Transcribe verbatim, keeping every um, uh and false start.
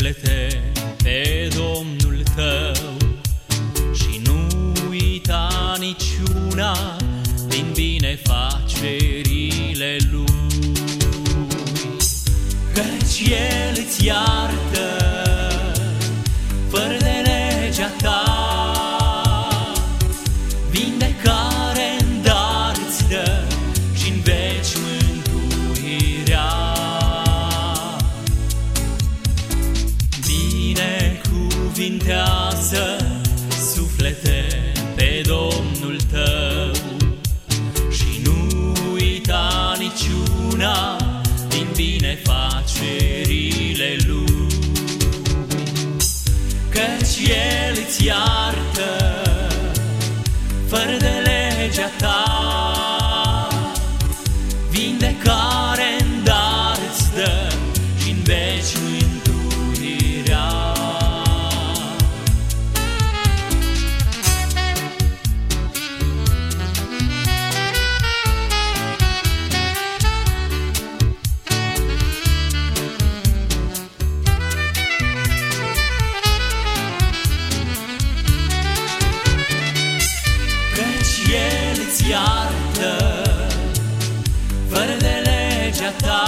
suflete pe Domnul tău și nu uita niciuna din binefacerile Lui, căci El îți iartă fără de legea ta, vindecare în dar îți dă și-n veci mântuirea. Binecuvintează suflete pe Domnul tău și nu uita niciuna din binefacerile Lui, căci El îți iartă fără de legea ta, vindecare în dar îți dă și-n veci mântuirea. El îți iartă fără de legea ta,